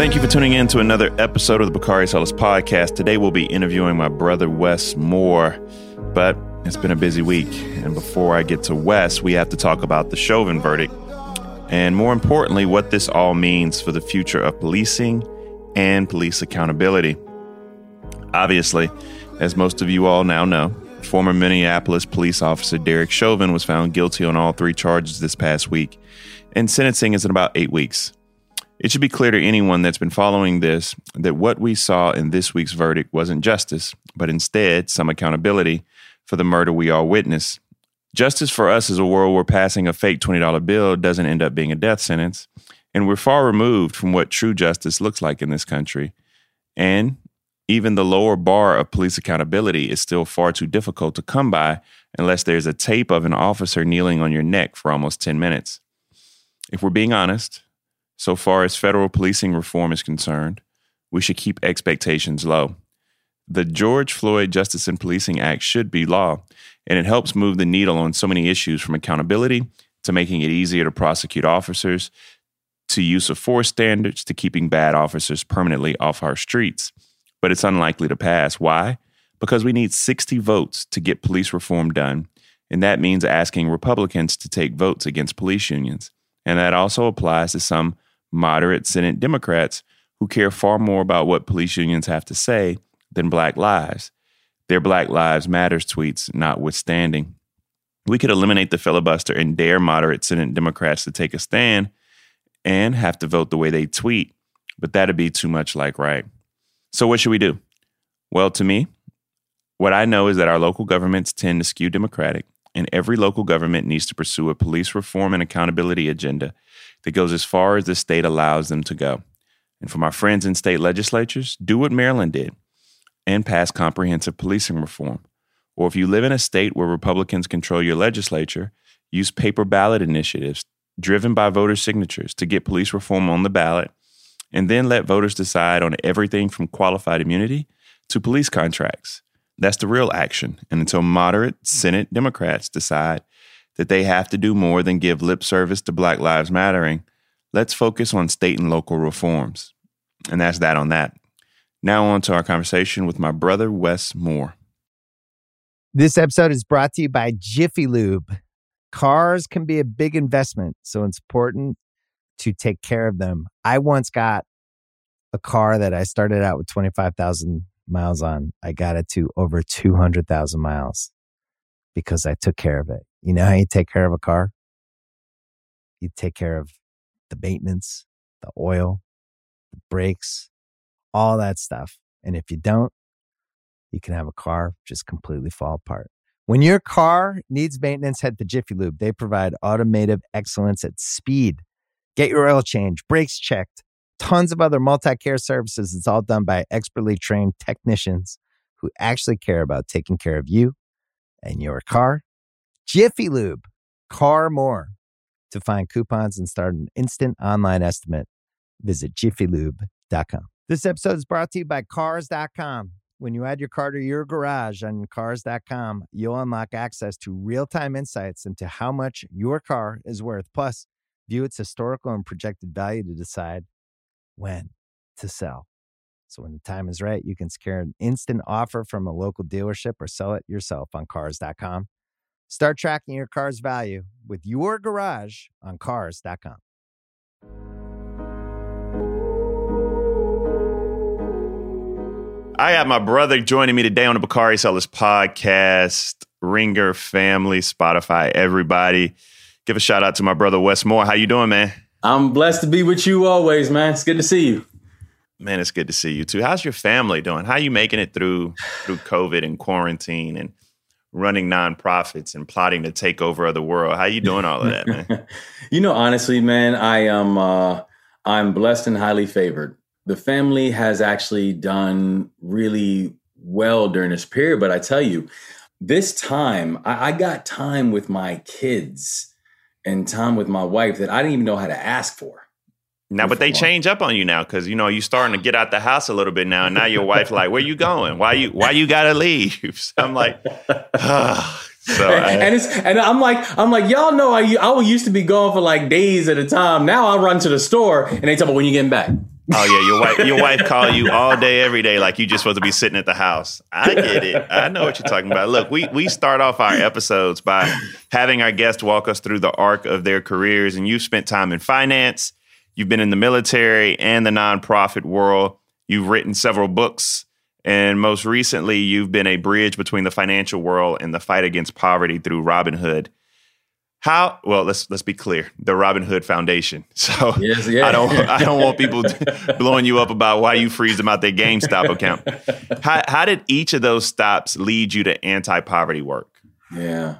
Thank you for tuning in to another episode of the Bakari Ellis Podcast. Today we'll be interviewing my brother Wes Moore, but it's been a busy week. And before I get to Wes, we have to talk about the Chauvin verdict, and more importantly, what this all means for the future of policing and police accountability. Obviously, as most of you all now know, former Minneapolis police officer Derek Chauvin was found guilty on all three charges this past week, and sentencing is in about 8 weeks. It should be clear to anyone that's been following this that what we saw in this week's verdict wasn't justice, but instead some accountability for the murder we all witnessed. Justice for us is a world where passing a fake $20 bill doesn't end up being a death sentence, and we're far removed from what true justice looks like in this country. And even the lower bar of police accountability is still far too difficult to come by unless there's a tape of an officer kneeling on your neck for almost 10 minutes. If we're being honest, so far as federal policing reform is concerned, we should keep expectations low. The George Floyd Justice in Policing Act should be law, and it helps move the needle on so many issues, from accountability to making it easier to prosecute officers, to use of force standards, to keeping bad officers permanently off our streets. But it's unlikely to pass. Why? Because we need 60 votes to get police reform done, and that means asking Republicans to take votes against police unions. And that also applies to some moderate Senate Democrats who care far more about what police unions have to say than Black lives. Their Black Lives Matters tweets notwithstanding. We could eliminate the filibuster and dare moderate Senate Democrats to take a stand and have to vote the way they tweet, but that'd be too much like right. So what should we do? Well, to me, what I know is that our local governments tend to skew Democratic, and every local government needs to pursue a police reform and accountability agenda that goes as far as the state allows them to go. And for my friends in state legislatures, do what Maryland did and pass comprehensive policing reform. Or if you live in a state where Republicans control your legislature, use paper ballot initiatives driven by voter signatures to get police reform on the ballot, and then let voters decide on everything from qualified immunity to police contracts. That's the real action. And until moderate Senate Democrats decide that they have to do more than give lip service to Black Lives Mattering, let's focus on state and local reforms. And that's that on that. Now on to our conversation with my brother, Wes Moore. This episode is brought to you by Jiffy Lube. Cars can be a big investment, so it's important to take care of them. I once got a car that I started out with 25,000 miles on. I got it to over 200,000 miles because I took care of it. You know how you take care of a car? You take care of the maintenance, the oil, the brakes, all that stuff. And if you don't, you can have a car just completely fall apart. When your car needs maintenance, head to Jiffy Lube. They provide automotive excellence at speed. Get your oil change, brakes checked, tons of other multi-care services. It's all done by expertly trained technicians who actually care about taking care of you and your car. Jiffy Lube, car more. To find coupons and start an instant online estimate, visit jiffylube.com. This episode is brought to you by Cars.com. When you add your car to your garage on Cars.com, you'll unlock access to real-time insights into how much your car is worth. Plus, view its historical and projected value to decide when to sell. So when the time is right, you can secure an instant offer from a local dealership or sell it yourself on Cars.com. Start tracking your car's value with your garage on Cars.com. I got my brother joining me today on the Bakari Ellis Podcast. Ringer family, Spotify, everybody. Give a shout out to my brother Wes Moore. How you doing, man? I'm blessed to be with you always, man. It's good to see you. Man, it's good to see you too. How's your family doing? How are you making it through COVID and quarantine and running nonprofits and plotting to take over the world? How you doing all of that, man? Honestly, man, I'm blessed and highly favored. The family has actually done really well during this period. But I tell you, this time, I got time with my kids and time with my wife that I didn't even know how to ask for. Now, but they change up on you now because, you're starting to get out the house a little bit now. And now your wife like, where you going? Why you got to leave? So I'm like, and I'm like, y'all know I used to be gone for like days at a time. Now I run to the store and they tell me, when you getting back? Oh yeah, your wife call you all day, every day, like you just supposed to be sitting at the house. I get it. I know what you're talking about. Look, we start off our episodes by having our guests walk us through the arc of their careers, and you've spent time in finance, you've been in the military and the nonprofit world. You've written several books, and most recently, you've been a bridge between the financial world and the fight against poverty through Robinhood. Let's be clear, the Robinhood Foundation. So yes, yeah. I don't want people blowing you up about why you freeze them out their GameStop account. How did each of those stops lead you to anti-poverty work? Yeah.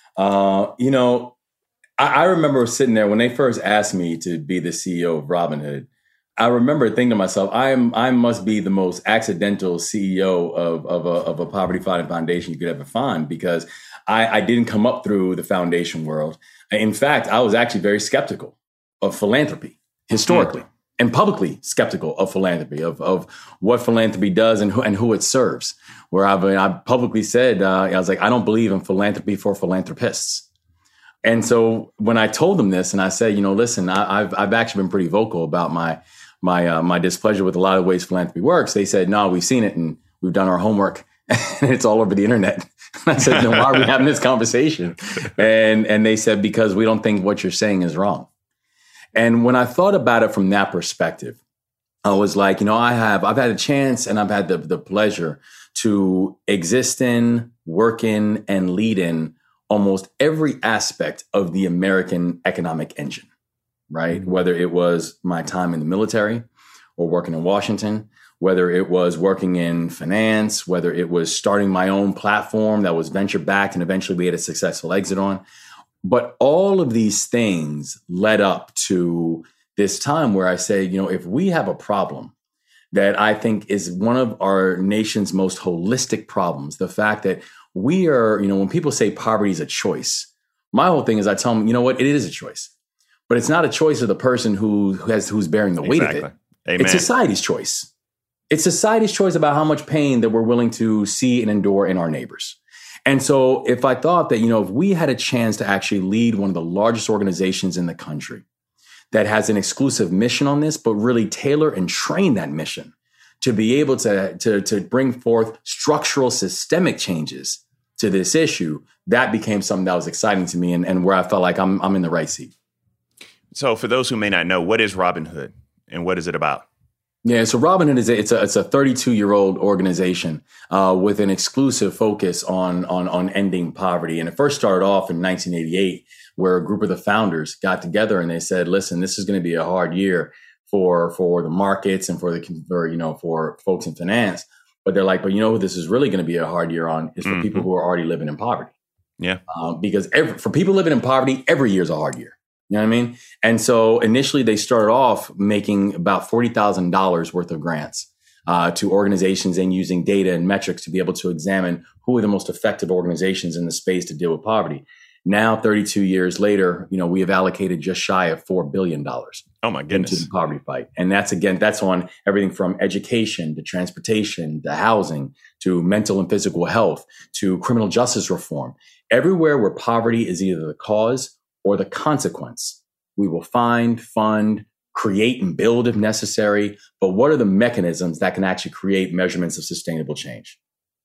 I remember sitting there when they first asked me to be the CEO of Robinhood. I remember thinking to myself, I must be the most accidental CEO of a poverty fighting foundation you could ever find, because I didn't come up through the foundation world. In fact, I was actually very skeptical of philanthropy historically, and publicly skeptical of philanthropy, of what philanthropy does and who it serves. Where I publicly said, I was like, I don't believe in philanthropy for philanthropists. And so when I told them this, and I said, listen, I've actually been pretty vocal about my displeasure with a lot of ways philanthropy works. They said, no, we've seen it and we've done our homework and it's all over the internet. I said, then why are we having this conversation? And they said, because we don't think what you're saying is wrong. And when I thought about it from that perspective, I was like, I've had a chance and I've had the pleasure to exist in, work in, and lead in almost every aspect of the American economic engine, right? Mm-hmm. Whether it was my time in the military or working in Washington, whether it was working in finance, whether it was starting my own platform that was venture backed and eventually we had a successful exit on. But all of these things led up to this time where I say, if we have a problem that I think is one of our nation's most holistic problems, the fact that we are, when people say poverty is a choice, my whole thing is I tell them, it is a choice, but it's not a choice of the person who's bearing the weight of it. Amen. It's society's choice. It's society's choice about how much pain that we're willing to see and endure in our neighbors. And so if I thought that, if we had a chance to actually lead one of the largest organizations in the country that has an exclusive mission on this, but really tailor and train that mission to be able to bring forth structural systemic changes to this issue, that became something that was exciting to me and where I felt like I'm in the right seat. So for those who may not know, what is Robinhood and what is it about? Yeah, so Robinhood is it's a 32-year-old organization with an exclusive focus on ending poverty. And it first started off in 1988, where a group of the founders got together and they said, "Listen, this is going to be a hard year for the markets and for folks in finance." But they're like, "But who this is really going to be a hard year on is for people who are already living in poverty." Yeah, because for people living in poverty, every year is a hard year. You know what I mean? And so initially they started off making about $40,000 worth of grants to organizations and using data and metrics to be able to examine who are the most effective organizations in the space to deal with poverty. Now, 32 years later, we have allocated just shy of $4 billion. Oh my goodness. Into the poverty fight. And that's on everything from education to transportation to housing to mental and physical health to criminal justice reform. Everywhere where poverty is either the cause or the consequence, we will find, fund, create, and build if necessary. But what are the mechanisms that can actually create measurements of sustainable change?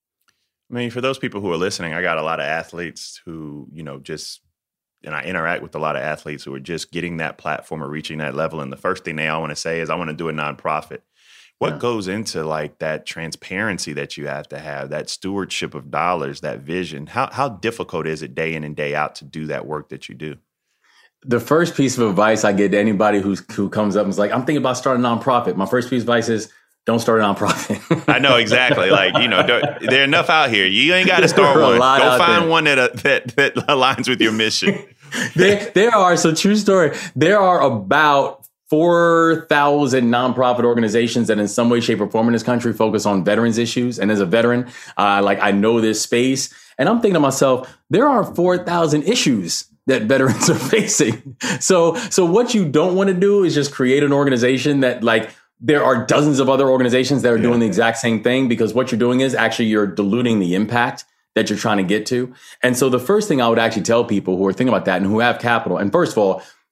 I mean, for those people who are listening, I got a lot of athletes who, and I interact with a lot of athletes who are just getting that platform or reaching that level. And the first thing they all want to say is, I want to do a nonprofit. What goes into like that transparency that you have to have, that stewardship of dollars, that vision? How difficult is it day in and day out to do that work that you do? The first piece of advice I get to anybody who comes up and is like, I'm thinking about starting a nonprofit. My first piece of advice is, don't start a nonprofit. I know exactly. Like, there are enough out here. You ain't got to start one. Go find one that aligns with your mission. There are, so true story, there are about 4,000 nonprofit organizations that in some way, shape, or form in this country focus on veterans issues. And as a veteran, I know this space. And I'm thinking to myself, there are 4,000 issues that veterans are facing. So what you don't want to do is just create an organization that there are dozens of other organizations that are doing the exact same thing, because what you're doing is actually you're diluting the impact that you're trying to get to. And so the first thing I would actually tell people who are thinking about that and who have capital, and first of all,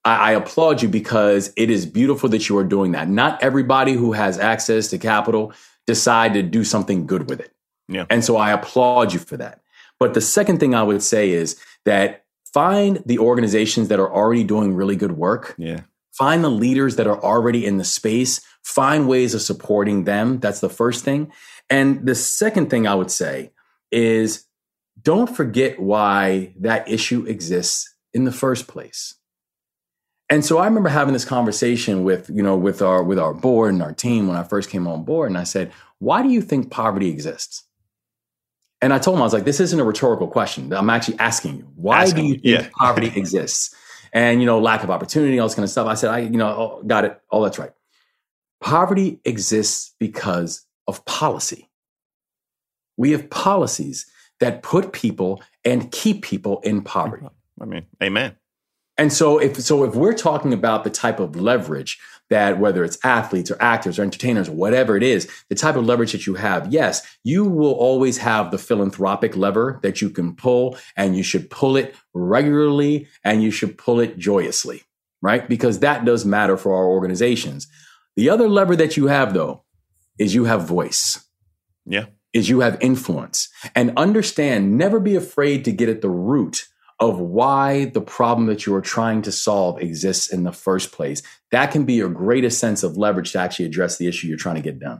I applaud you because it is beautiful that you are doing that. Not everybody who has access to capital decide to do something good with it. Yeah. And so I applaud you for that. But the second thing I would say is that find the organizations that are already doing really good work. Yeah. Find the leaders that are already in the space. Find ways of supporting them. That's the first thing. And the second thing I would say is don't forget why that issue exists in the first place. And so I remember having this conversation with our board and our team when I first came on board. And I said, why do you think poverty exists? And I told him, I was like, this isn't a rhetorical question. I'm actually asking you, why do you think poverty exists? And, lack of opportunity, all this kind of stuff. I said, got it. Oh, that's right. Poverty exists because of policy. We have policies that put people and keep people in poverty. I mean, amen. And so if we're talking about the type of leverage that whether it's athletes or actors or entertainers or whatever it is, the type of leverage that you have, yes, you will always have the philanthropic lever that you can pull, and you should pull it regularly and you should pull it joyously, right? Because that does matter for our organizations. The other lever that you have, though, is you have voice. Yeah. Is you have influence. And understand, never be afraid to get at the root of why the problem that you are trying to solve exists in the first place. That can be your greatest sense of leverage to actually address the issue you're trying to get done.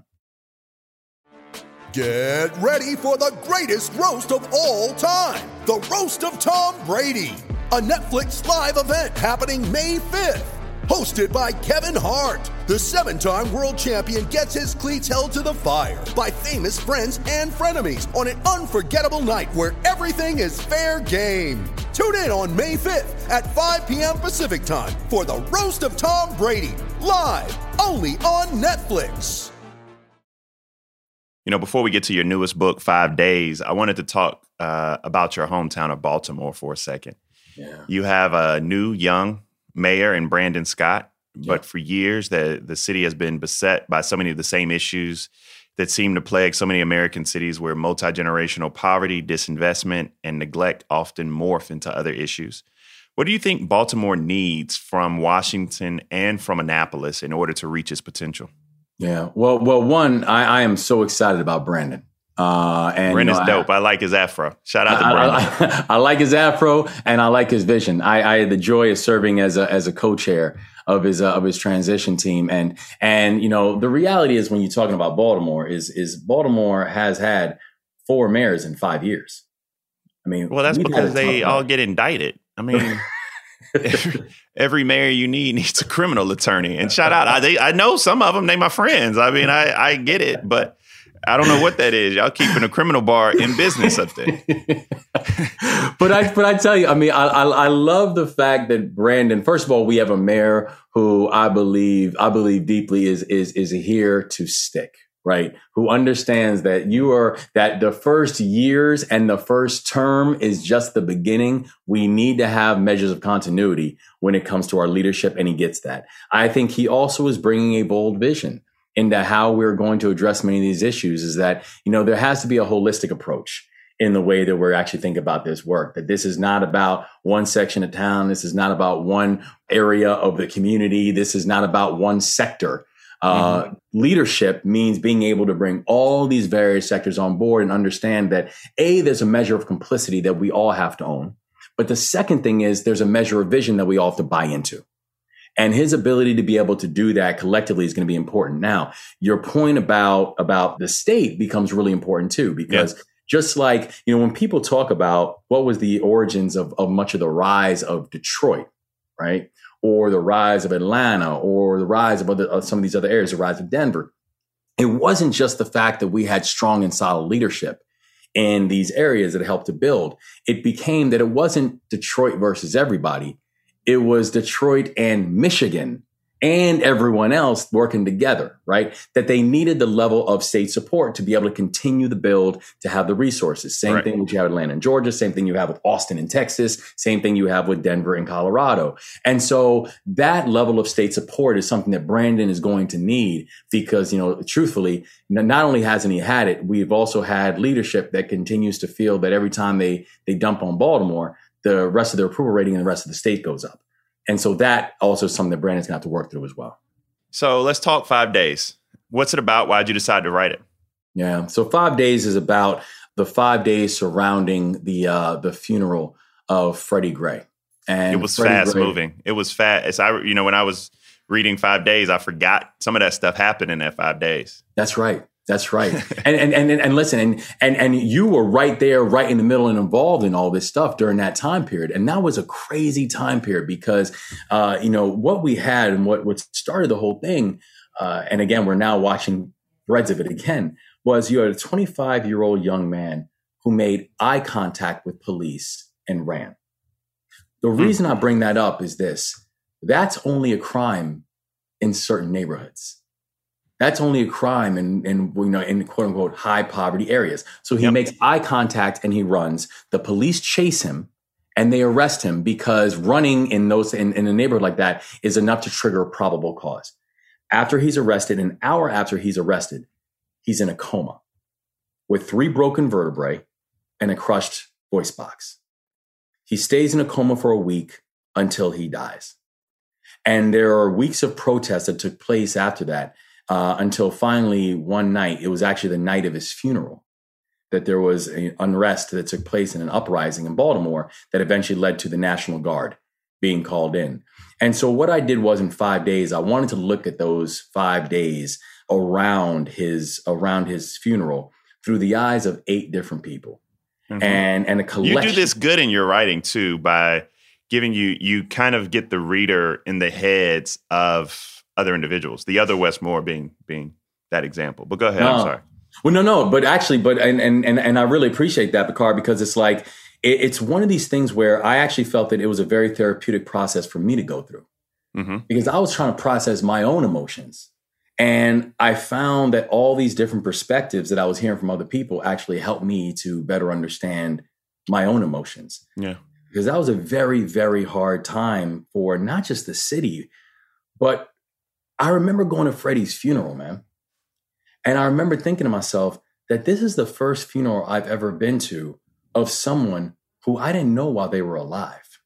Get ready for the greatest roast of all time, the Roast of Tom Brady, a Netflix live event happening May 5th. Hosted by Kevin Hart, the 7-time world champion gets his cleats held to the fire by famous friends and frenemies on an unforgettable night where everything is fair game. Tune in on May 5th at 5 p.m. Pacific time for the Roast of Tom Brady, live only on Netflix. Before we get to your newest book, 5 Days, I wanted to talk about your hometown of Baltimore for a second. Yeah. You have a new young mayor in Brandon Scott, but for years the city has been beset by so many of the same issues that seem to plague so many American cities, where multi-generational poverty, disinvestment, and neglect often morph into other issues. What do you think Baltimore needs from Washington and from Annapolis in order to reach its potential? Yeah, well, one, I am so excited about Brandon. And Brandon's dope. I like his afro. Shout out to Brandon. I like his afro and I like his vision. I had the joy of serving as a co-chair of his transition team. And the reality is, when you're talking about Baltimore, is Baltimore has had 4 mayors in 5 years. I mean, well, that's because they all get indicted. I mean, every mayor you need needs a criminal attorney. And shout out, I know some of them, they my friends. I mean, I get it, but I don't know what that is. Y'all keeping a criminal bar in business up there. But I tell you, I mean, I love the fact that Brandon, first of all, we have a mayor who I believe deeply is here to stick, right? Who understands that that the first years and the first term is just the beginning. We need to have measures of continuity when it comes to our leadership, and he gets that. I think he also is bringing a bold vision into how we're going to address many of these issues. Is that, there has to be a holistic approach in the way that we're actually thinking about this work, that this is not about one section of town. This is not about one area of the community. This is not about one sector. Leadership means being able to bring all these various sectors on board and understand that, A, there's a measure of complicity that we all have to own. But the second thing is there's a measure of vision that we all have to buy into. And his ability to be able to do that collectively is going to be important. Now, your point about the state becomes really important too, because just like, when people talk about what was the origins of much of the rise of Detroit, right? Or the rise of Atlanta, or the rise of some of these other areas, the rise of Denver. It wasn't just the fact that we had strong and solid leadership in these areas that helped to build. It became that it wasn't Detroit versus everybody. It was Detroit and Michigan and everyone else working together, right? That they needed the level of state support to be able to continue the build, to have the resources. Same thing with you have Atlanta and Georgia. Same thing you have with Austin and Texas. Same thing you have with Denver and Colorado. And so that level of state support is something that Brandon is going to need, because, truthfully, not only hasn't he had it, we've also had leadership that continues to feel that every time they dump on Baltimore, the rest of their approval rating in the rest of the state goes up. And so that also is something that Brandon's going to have to work through as well. So let's talk 5 days. What's it about? Why'd you decide to write it? Yeah. So 5 days is about the 5 days surrounding the funeral of Freddie Gray. And it was Freddie fast Gray, moving. It was fast. When I was reading 5 days, I forgot some of that stuff happened in that 5 days. That's right. That's right. and listen, and you were right there, right in the middle and involved in all this stuff during that time period. And that was a crazy time period because, what we had and what started the whole thing, and again, we're now watching threads of it again, was you had a 25-year-old young man who made eye contact with police and ran. The reason I bring that up is this. That's only a crime in certain neighborhoods. That's only a crime in quote unquote high poverty areas. So he makes eye contact and he runs. The police chase him and they arrest him because running in a neighborhood like that is enough to trigger a probable cause. After he's arrested, an hour after he's arrested, he's in a coma with 3 broken vertebrae and a crushed voice box. He stays in a coma for a week until he dies. And there are weeks of protests that took place after that. Until finally one night, it was actually the night of his funeral, that there was an unrest that took place in an uprising in Baltimore that eventually led to the National Guard being called in. And so what I did was in 5 days, I wanted to look at those 5 days around his funeral through the eyes of 8 different people. Mm-hmm. And a collection. You do this good in your writing too, by giving you kind of get the reader in the heads of other individuals, the other Wes Moore being that example. But go ahead. I'm sorry. Well, no, but actually, and I really appreciate that, Bakar, because it's like, it's one of these things where I actually felt that it was a very therapeutic process for me to go through because I was trying to process my own emotions. And I found that all these different perspectives that I was hearing from other people actually helped me to better understand my own emotions. Yeah. Because that was a very, very hard time for not just the city, but I remember going to Freddie's funeral, man. And I remember thinking to myself that this is the first funeral I've ever been to of someone who I didn't know while they were alive.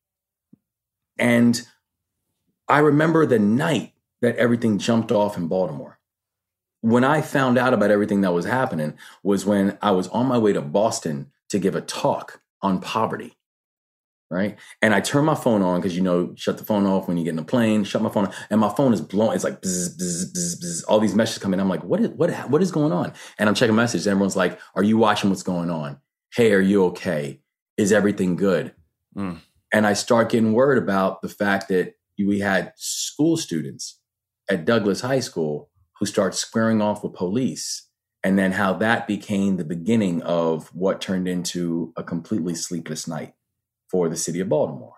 And I remember the night that everything jumped off in Baltimore. When I found out about everything that was happening was when I was on my way to Boston to give a talk on poverty. Right. And I turn my phone on because, shut the phone off when you get in a plane, shut my phone on, and my phone is blowing. It's like, bzz, bzz, bzz, bzz, all these messages come in. I'm like, what is going on? And I'm checking messages. Everyone's like, are you watching what's going on? Hey, are you okay? Is everything good? And I start getting word about the fact that we had school students at Douglas High School who start squaring off with police. And then how that became the beginning of what turned into a completely sleepless night for the city of Baltimore.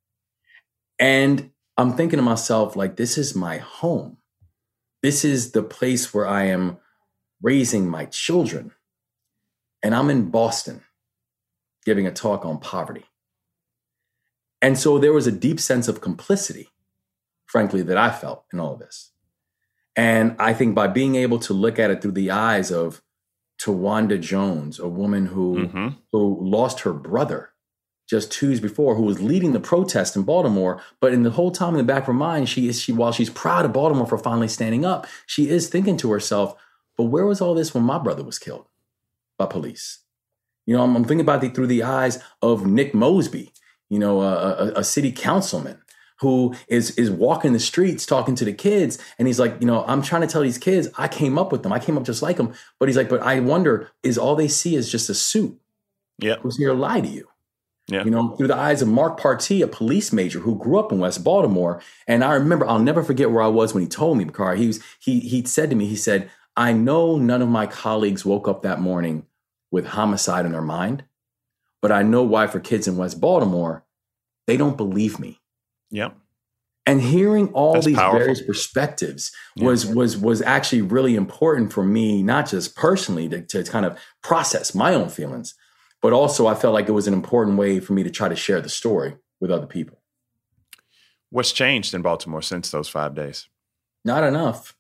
And I'm thinking to myself, like, this is my home. This is the place where I am raising my children. And I'm in Boston giving a talk on poverty. And so there was a deep sense of complicity, frankly, that I felt in all of this. And I think by being able to look at it through the eyes of Tawanda Jones, a woman who lost her brother just 2 years before, who was leading the protest in Baltimore. But in the whole time in the back of her mind, while she's proud of Baltimore for finally standing up, she is thinking to herself, but where was all this when my brother was killed by police? I'm thinking about it through the eyes of Nick Mosby, a city councilman who is walking the streets talking to the kids. And he's like, I'm trying to tell these kids, I came up with them. I came up just like them. But he's like, but I wonder, is all they see is just a suit? Yeah. Who's here to lie to you? Yeah. Through the eyes of Mark Partee, a police major who grew up in West Baltimore. And I remember, I'll never forget where I was when he told me, Bakar, he said to me, he said, I know none of my colleagues woke up that morning with homicide in their mind, but I know why for kids in West Baltimore, they don't believe me. Yep. And hearing all these various perspectives was actually really important for me, not just personally to kind of process my own feelings, but also I felt like it was an important way for me to try to share the story with other people. What's changed in Baltimore since those 5 days? Not enough.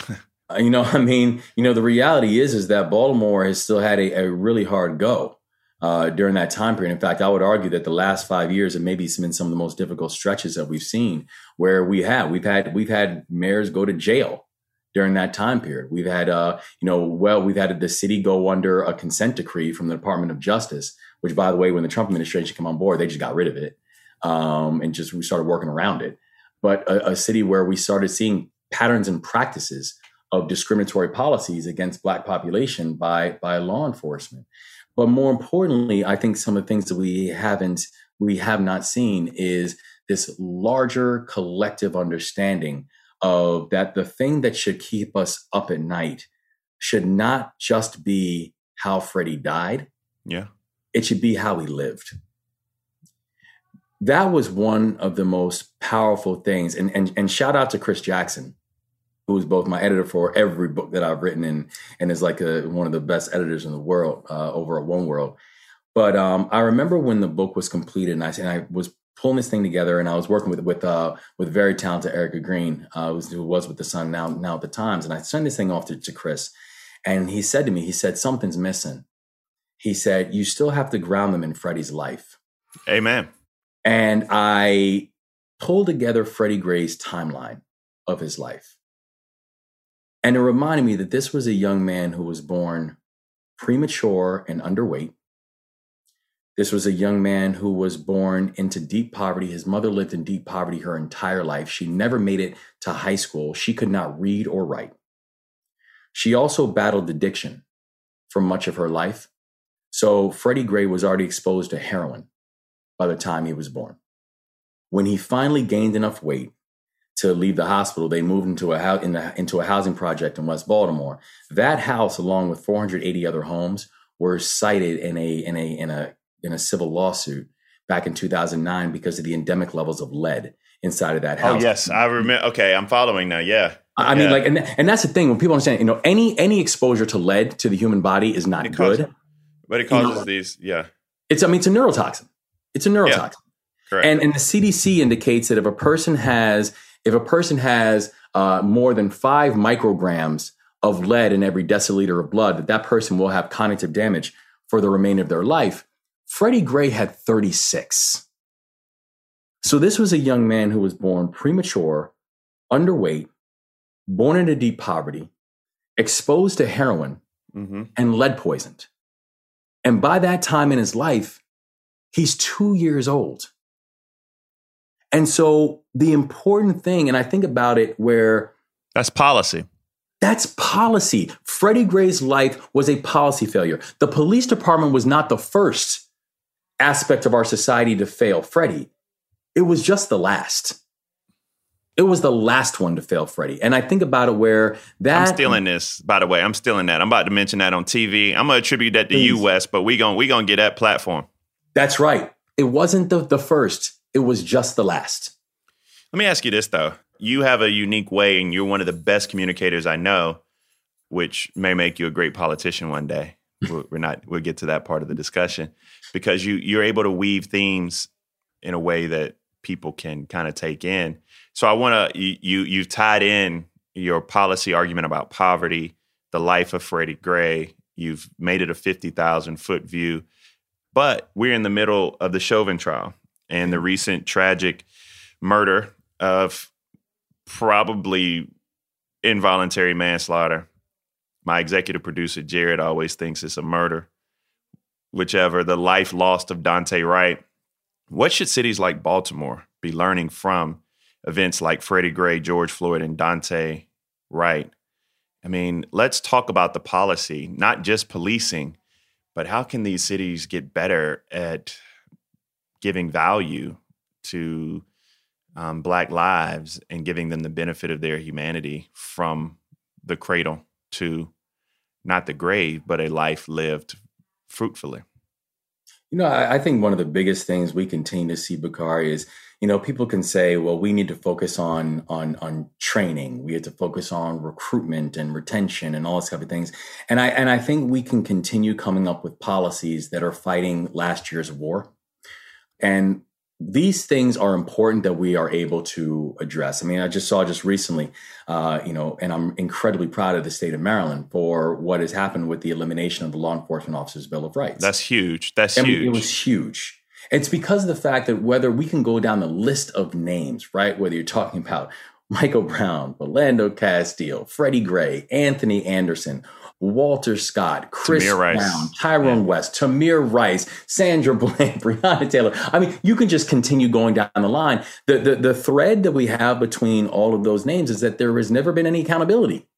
The reality is that Baltimore has still had a really hard go. during that time period. In fact, I would argue that the last 5 years have maybe been some of the most difficult stretches that we've seen, where we've had mayors go to jail during that time period. We've had we've had the city go under a consent decree from the Department of Justice, which, by the way, when the Trump administration came on board, they just got rid of it and we started working around it. But a city where we started seeing patterns and practices of discriminatory policies against Black population by law enforcement. But more importantly, I think some of the things that we have not seen is this larger collective understanding of that the thing that should keep us up at night should not just be how Freddie died. Yeah. It should be how he lived. That was one of the most powerful things. And shout out to Chris Jackson, who is both my editor for every book that I've written and is like one of the best editors in the world over at One World. But I remember when the book was completed and I was pulling this thing together, and I was working with very talented Erica Green, who was with the Sun now at the Times. And I sent this thing off to Chris, and he said to me, something's missing. He said, you still have to ground them in Freddie's life. Amen. And I pulled together Freddie Gray's timeline of his life. And it reminded me that this was a young man who was born premature and underweight. This was a young man who was born into deep poverty. His mother lived in deep poverty her entire life. She never made it to high school. She could not read or write. She also battled addiction for much of her life. So Freddie Gray was already exposed to heroin by the time he was born. When he finally gained enough weight to leave the hospital, they moved into a housing project in West Baltimore. That house, along with 480 other homes, were cited in a civil lawsuit back in 2009 because of the endemic levels of lead inside of that house. Oh yes, I remember. Okay, I'm following now. Yeah, I mean, like, and that's the thing when people understand. Any exposure to lead to the human body is not good. But it causes these. Yeah, it's a neurotoxin. It's a neurotoxin. Yeah. Correct. And the CDC indicates that if a person has more than 5 micrograms of lead in every deciliter of blood, that person will have cognitive damage for the remainder of their life. Freddie Gray had 36. So this was a young man who was born premature, underweight, born into deep poverty, exposed to heroin, and lead poisoned. And by that time in his life, he's 2 years old. And so the important thing, and I think about it where... That's policy. That's policy. Freddie Gray's life was a policy failure. The police department was not the first aspect of our society to fail Freddie. It was just the last. It was the last one to fail Freddie. And I think about it where that... I'm stealing this, by the way. I'm stealing that. I'm about to mention that on TV. I'm going to attribute that to you, Wes, but we gonna get that platform. That's right. It wasn't the first. It was just the last. Let me ask you this, though. You have a unique way, and you're one of the best communicators I know, which may make you a great politician one day. We'll get to that part of the discussion, because you're able to weave themes in a way that people can kind of take in. So I want to, you've tied in your policy argument about poverty, the life of Freddie Gray. You've made it a 50,000 foot view, but we're in the middle of the Chauvin trial and the recent tragic murder of probably involuntary manslaughter. My executive producer, Jared, always thinks it's a murder. Whichever, the life lost of Daunte Wright. What should cities like Baltimore be learning from events like Freddie Gray, George Floyd, and Daunte Wright? I mean, let's talk about the policy, not just policing, but how can these cities get better at giving value to Black lives and giving them the benefit of their humanity from the cradle to not the grave, but a life lived fruitfully? I think one of the biggest things we continue to see, Bakari, is, people can say, well, we need to focus on training. We have to focus on recruitment and retention and all this type of things. And I think we can continue coming up with policies that are fighting last year's war. And these things are important that we are able to address. I mean, I just saw recently, and I'm incredibly proud of the state of Maryland for what has happened with the elimination of the Law Enforcement Officers Bill of Rights. That's huge. It was huge. It's because of the fact that whether we can go down the list of names, right? Whether you're talking about Michael Brown, Philando Castile, Freddie Gray, Anthony Anderson, Walter Scott, Chris Brown, Tyrone West, Tamir Rice, Sandra Bland, Breonna Taylor. I mean, you can just continue going down the line. The thread that we have between all of those names is that there has never been any accountability.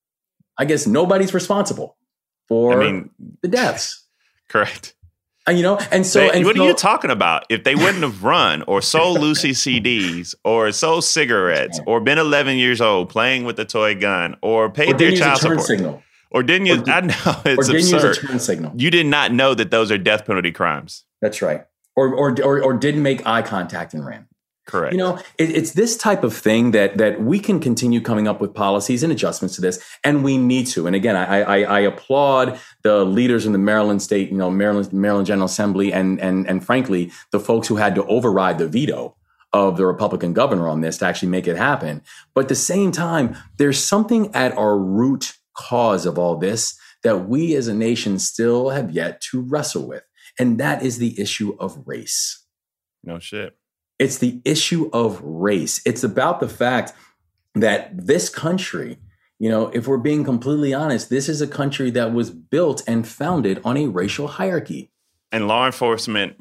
I guess nobody's responsible for the deaths. Correct. And what are you talking about? If they wouldn't have run or sold Lucy CDs or sold cigarettes or been 11 years old playing with a toy gun or paid their child support. Signal. Or didn't use, I know it's absurd. Use a turn signal. You did not know that those are death penalty crimes. That's right. Or didn't make eye contact and ran. Correct. It's this type of thing that we can continue coming up with policies and adjustments to this, and we need to. And again, I applaud the leaders in the Maryland State, Maryland General Assembly, and frankly, the folks who had to override the veto of the Republican governor on this to actually make it happen. But at the same time, there's something at our root cause of all this that we as a nation still have yet to wrestle with. And that is the issue of race. No shit. It's the issue of race. It's about the fact that this country, if we're being completely honest, this is a country that was built and founded on a racial hierarchy. And law enforcement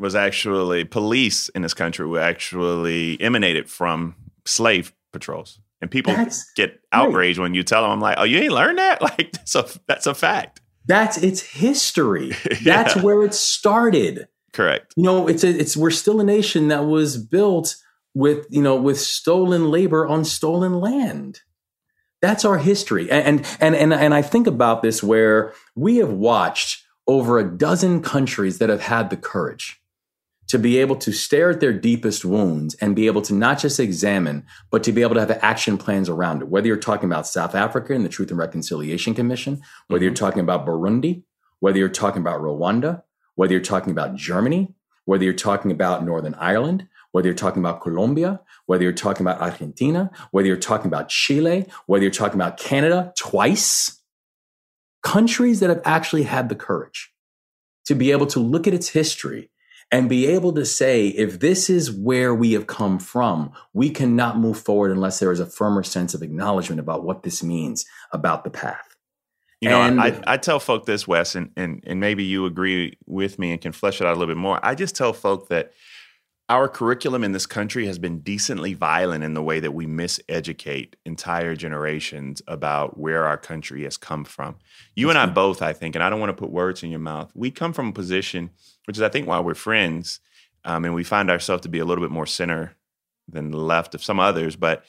police in this country were actually emanated from slave patrols. And people get outraged when you tell them, I'm like, oh, you ain't learned that? Like, that's a fact. It's history. That's where it started. Correct. We're still a nation that was built with stolen labor on stolen land. That's our history. And I think about this where we have watched over a dozen countries that have had the courage to be able to stare at their deepest wounds and be able to not just examine, but to be able to have action plans around it. Whether you're talking about South Africa and the Truth and Reconciliation Commission, whether you're talking about Burundi, whether you're talking about Rwanda, whether you're talking about Germany, whether you're talking about Northern Ireland, whether you're talking about Colombia, whether you're talking about Argentina, whether you're talking about Chile, whether you're talking about Canada twice, countries that have actually had the courage to be able to look at its history and be able to say, if this is where we have come from, we cannot move forward unless there is a firmer sense of acknowledgement about what this means about the path. I tell folk this, Wes, and maybe you agree with me and can flesh it out a little bit more. I just tell folk that our curriculum in this country has been decently violent in the way that we miseducate entire generations about where our country has come from. You and I both, I think, and I don't want to put words in your mouth, we come from a position, which is, I think, why we're friends, and we find ourselves to be a little bit more center than the left of some others. But,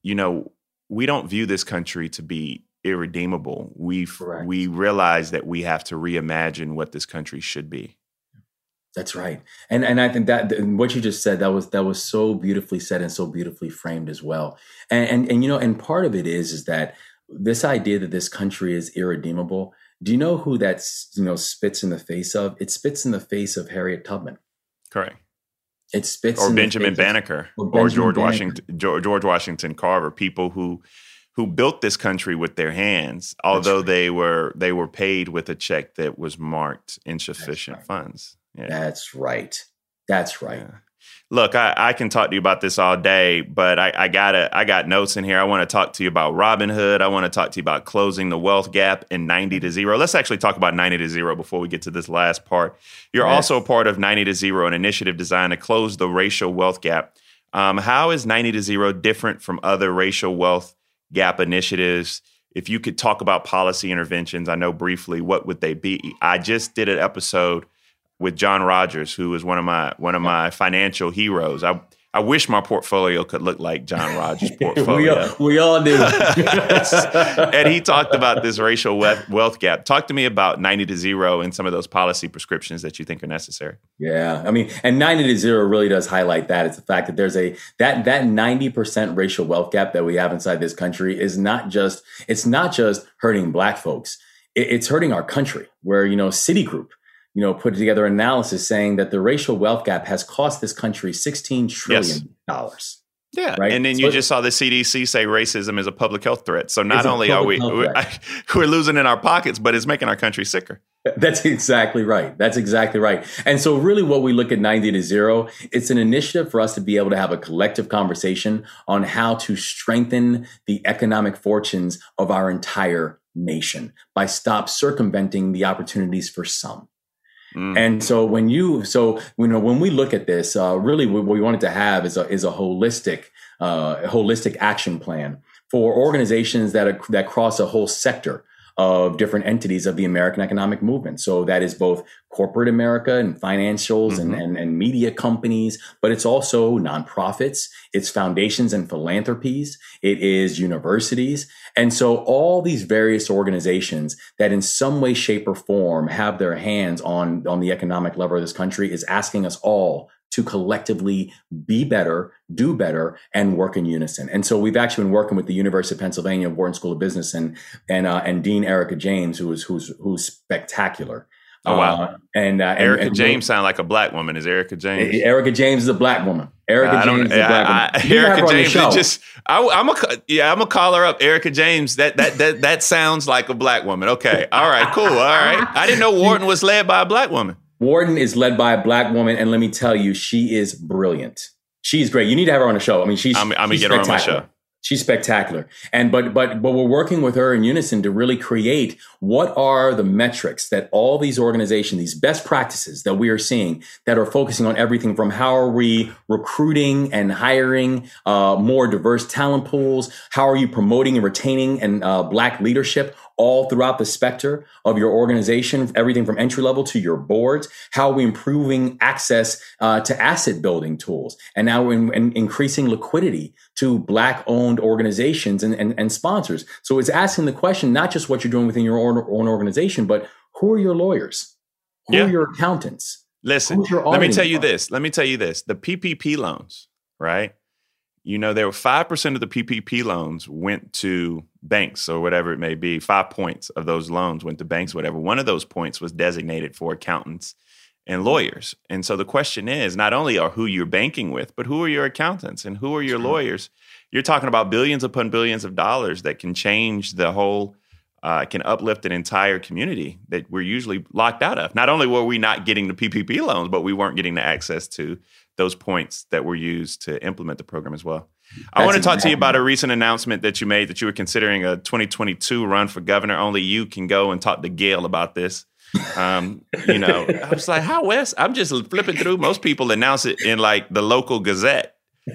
we don't view this country to be irredeemable. We realize that we have to reimagine what this country should be. That's right. And I think that what you just said, that was so beautifully said and so beautifully framed as well. And part of it is that this idea that this country is irredeemable. Do you know who that spits in the face of? It spits in the face of Harriet Tubman. Correct. It spits or in Benjamin Banneker or George Washington Carver, people who built this country with their hands, although they were paid with a check that was marked insufficient funds. Yeah. That's right. That's right. Yeah. Look, I can talk to you about this all day, but I got notes in here. I want to talk to you about Robinhood. I want to talk to you about closing the wealth gap in 90 to 0. Let's actually talk about 90 to 0 before we get to this last part. You're also a part of 90 to 0, an initiative designed to close the racial wealth gap. How is 90 to 0 different from other racial wealth gap initiatives? If you could talk about policy interventions, I know briefly, what would they be? I just did an episode with John Rogers, who is one of my financial heroes. I wish my portfolio could look like John Rogers' portfolio. we all do. And he talked about this racial wealth gap. Talk to me about 90 to 0 and some of those policy prescriptions that you think are necessary. Yeah, I mean, and 90 to 0 really does highlight that. It's the fact that there's that 90% racial wealth gap that we have inside this country is not just hurting Black folks. It's hurting our country. Where Citigroup, put together an analysis saying that the racial wealth gap has cost this country $16 trillion. Yes. Yeah. Right? And then you just saw the CDC say racism is a public health threat. So not only are we're losing in our pockets, but it's making our country sicker. That's exactly right. And so really what we look at 90 to 0, it's an initiative for us to be able to have a collective conversation on how to strengthen the economic fortunes of our entire nation by stop circumventing the opportunities for some. And so when we look at this, really what we wanted to have is a holistic action plan for organizations that cross a whole sector of different entities of the American economic movement. So that is both corporate America and financials and media companies, but it's also nonprofits, it's foundations and philanthropies, it is universities. And so all these various organizations that in some way, shape, or form have their hands on the economic lever of this country is asking us all to collectively be better, do better, and work in unison. And so we've actually been working with the University of Pennsylvania Wharton School of Business and Dean Erica James, who's spectacular. Oh wow! Erica James sound like a black woman. Is Erica James? Erica James is a black woman. Erica James is a black woman. Erica James. I'm gonna call her up. Erica James. That sounds like a black woman. Okay. All right. Cool. All right. I didn't know Wharton was led by a black woman. Wharton is led by a black woman, and let me tell you, she is brilliant. She's great. You need to have her on the show. I mean, I'm gonna get her on my show. She's spectacular. And but we're working with her in unison to really create what are the metrics that all these organizations, these best practices that we are seeing that are focusing on everything from how are we recruiting and hiring more diverse talent pools? How are you promoting and retaining and black leadership all throughout the spectrum of your organization, everything from entry level to your boards? How are we improving access to asset building tools? And now we're increasing liquidity to black owned organizations and sponsors. So it's asking the question, not just what you're doing within your own organization, but who are your lawyers? Who are your accountants? Listen, let me tell you this. The PPP loans, right? There were 5% of the PPP loans went to banks or whatever it may be. 5 points of those loans went to banks, whatever. One of those points was designated for accountants and lawyers. And so the question is not only are who you're banking with, but who are your accountants and who are your lawyers? You're talking about billions upon billions of dollars that can change the whole, can uplift an entire community that we're usually locked out of. Not only were we not getting the PPP loans, but we weren't getting the access to those points that were used to implement the program as well. I want to talk to you about a recent announcement that you made that you were considering a 2022 run for governor. Only you can go and talk to Gail about this. I was like, how Wes? I'm just flipping through. Most people announce it in like the local Gazette.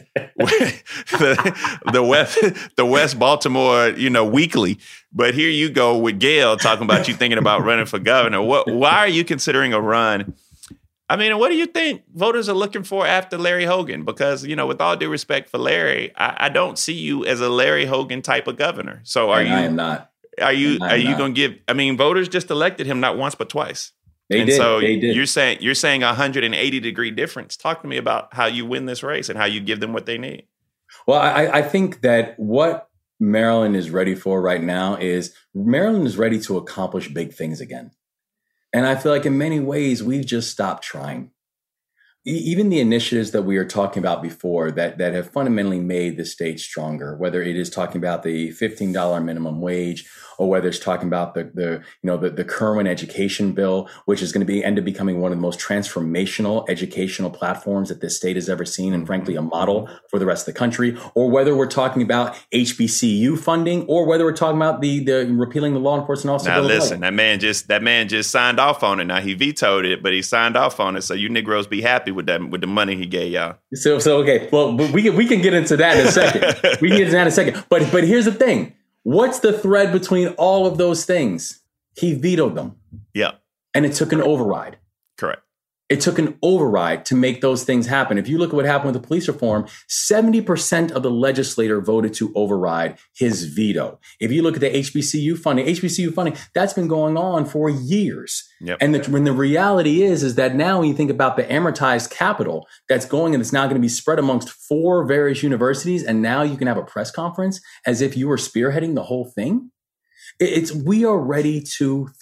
the West Baltimore, weekly. But here you go with Gail talking about you thinking about running for governor. Why are you considering a run? I mean, what do you think voters are looking for after Larry Hogan? Because, with all due respect for Larry, I don't see you as a Larry Hogan type of governor. So I am not. Are you going to give, voters just elected him not once, but twice. They did. You're saying 180-degree difference. Talk to me about how you win this race and how you give them what they need. Well, I think that what Maryland is ready for right now is Maryland is ready to accomplish big things again. And I feel like in many ways, we've just stopped trying. Even the initiatives that we were talking about before that have fundamentally made the state stronger, whether it is talking about the $15 minimum wage or whether it's talking about the Kerwin education bill, which is going to end up becoming one of the most transformational educational platforms that this state has ever seen, and frankly, a model for the rest of the country, or whether we're talking about HBCU funding, or whether we're talking about the repealing the law enforcement officer bill. Now listen, that man just signed off on it. Now he vetoed it, but he signed off on it. So you Negroes be happy with the money he gave y'all. So okay, well, we can get into that in a second. But here's the thing. What's the thread between all of those things? He vetoed them. Yeah. And it took an override. Correct. It took an override to make those things happen. If you look at what happened with the police reform, 70% of the legislature voted to override his veto. If you look at the HBCU funding, that's been going on for years. Yep. And the reality is that now when you think about the amortized capital that's going and it's now going to be spread amongst 4 various universities, and now you can have a press conference as if you were spearheading the whole thing. We are ready to think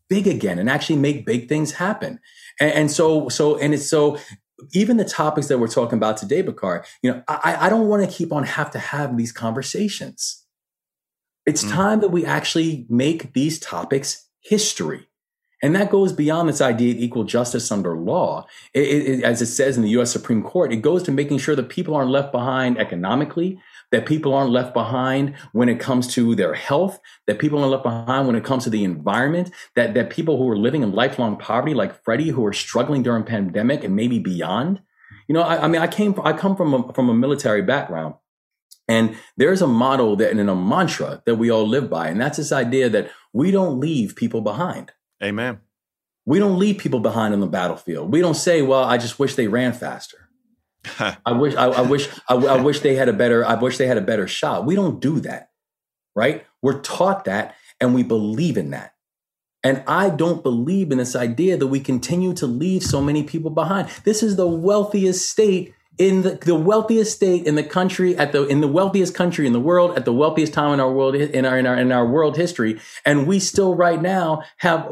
big again and actually make big things happen. And so even the topics that we're talking about today, Bakari, I don't want to have these conversations. It's time that we actually make these topics history. And that goes beyond this idea of equal justice under law. As it says in the U.S. Supreme Court, it goes to making sure that people aren't left behind economically, that people aren't left behind when it comes to their health, that people aren't left behind when it comes to the environment, that people who are living in lifelong poverty, like Freddie, who are struggling during pandemic and maybe beyond. I come from a military background. And there's a model and a mantra that we all live by. And that's this idea that we don't leave people behind. Amen. We don't leave people behind on the battlefield. We don't say, well, I just wish they ran faster. I wish they had a better shot. We don't do that, right? We're taught that and we believe in that. And I don't believe in this idea that we continue to leave so many people behind. This is the wealthiest state in the wealthiest state in the country, in the wealthiest country in the world, at the wealthiest time in our world, in our world history, and we still right now have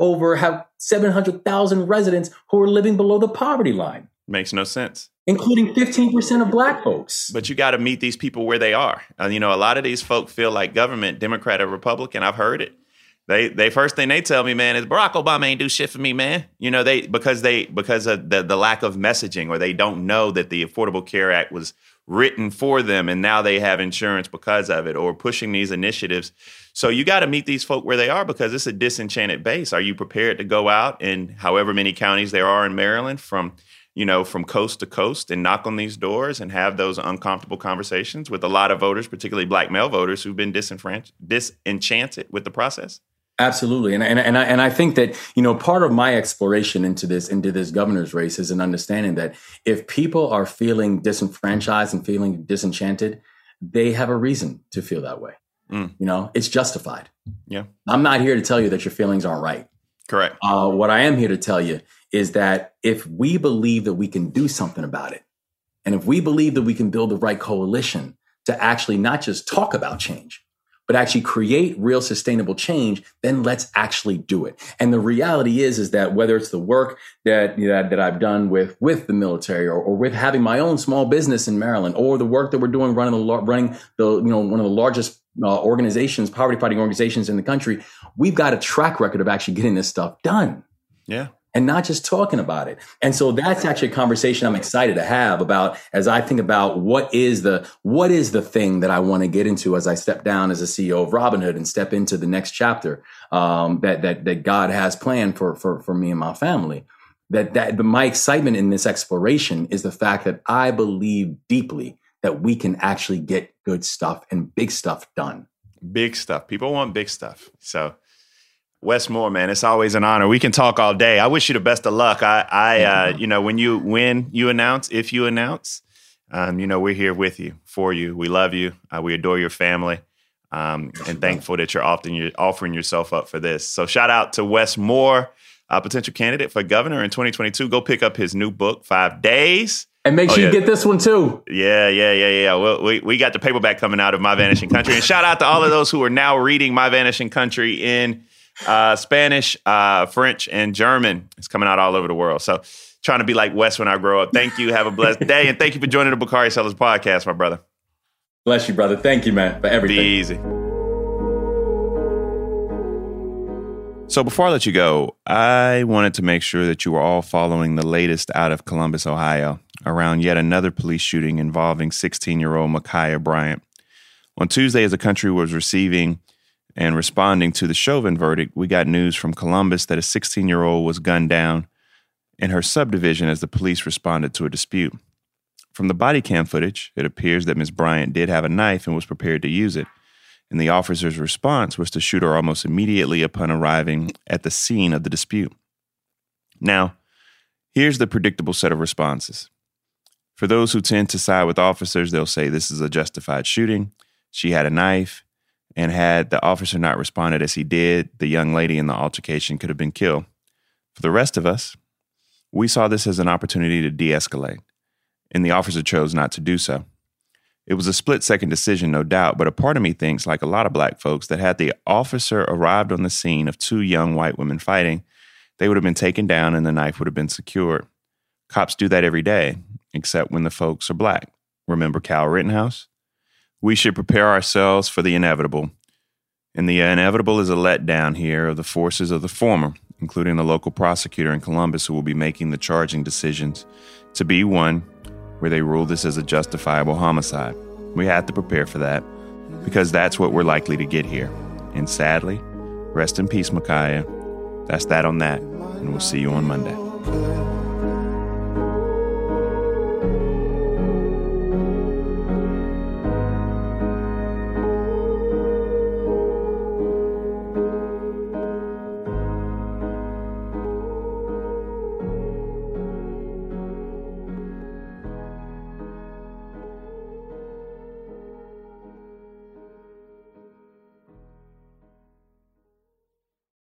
700,000 residents who are living below the poverty line. Makes no sense. Including 15% of Black folks. But you got to meet these people where they are. A lot of these folk feel like government, Democrat or Republican. I've heard it. They first thing they tell me, man, is Barack Obama ain't do shit for me, man. Because of the lack of messaging, or they don't know that the Affordable Care Act was written for them and now they have insurance because of it, or pushing these initiatives. So you got to meet these folk where they are, because it's a disenchanted base. Are you prepared to go out in however many counties there are in Maryland from coast to coast and knock on these doors and have those uncomfortable conversations with a lot of voters, particularly Black male voters who've been disenchanted with the process? Absolutely. And I think that, part of my exploration into this governor's race is an understanding that if people are feeling disenfranchised and feeling disenchanted, they have a reason to feel that way. It's justified. Yeah. I'm not here to tell you that your feelings aren't right. Correct. What I am here to tell you is that if we believe that we can do something about it, and if we believe that we can build the right coalition to actually not just talk about change, but actually create real sustainable change, then let's actually do it. And the reality is that whether it's the work that I've done with the military, or with having my own small business in Maryland, or the work that we're doing running one of the largest organizations, poverty fighting organizations in the country, we've got a track record of actually getting this stuff done. Yeah. And not just talking about it. And so that's actually a conversation I'm excited to have about, as I think about what is the thing that I want to get into as I step down as a CEO of Robinhood and step into the next chapter that God has planned for me and my family. But my excitement in this exploration is the fact that I believe deeply that we can actually get good stuff and big stuff done. Big stuff. People want big stuff. So Wes Moore, man, it's always an honor. We can talk all day. I wish you the best of luck. When you announce, if you announce, we're here with you, for you. We love you. We adore your family, and thankful that you're offering yourself up for this. So shout out to Wes Moore, a potential candidate for governor in 2022. Go pick up his new book, 5 Days. And make sure you get this one too. Yeah. Well, we got the paperback coming out of My Vanishing Country. And shout out to all of those who are now reading My Vanishing Country in Spanish, French, and German. It's coming out all over the world. So trying to be like Wes when I grow up. Thank you. Have a blessed day. And thank you for joining the Bakari Sellers podcast, my brother. Bless you, brother. Thank you, man, for everything. Be easy. So before I let you go, I wanted to make sure that you were all following the latest out of Columbus, Ohio, around yet another police shooting involving 16-year-old Ma'Khia Bryant. On Tuesday, as the country was receiving and responding to the Chauvin verdict, we got news from Columbus that a 16-year-old was gunned down in her subdivision as the police responded to a dispute. From the body cam footage, it appears that Ms. Bryant did have a knife and was prepared to use it, and the officer's response was to shoot her almost immediately upon arriving at the scene of the dispute. Now, here's the predictable set of responses. For those who tend to side with officers, they'll say this is a justified shooting. She had a knife, and had the officer not responded as he did, the young lady in the altercation could have been killed. For the rest of us, we saw this as an opportunity to de-escalate, and the officer chose not to do so. It was a split-second decision, no doubt, but a part of me thinks, like a lot of black folks, that had the officer arrived on the scene of two young white women fighting, they would have been taken down and the knife would have been secured. Cops do that every day, except when the folks are black. Remember Kyle Rittenhouse? We should prepare ourselves for the inevitable. And the inevitable is a letdown here of the forces of the former, including the local prosecutor in Columbus who will be making the charging decisions, to be one where they rule this as a justifiable homicide. We have to prepare for that, because that's what we're likely to get here. And sadly, rest in peace, Micaiah. That's that on that, and we'll see you on Monday.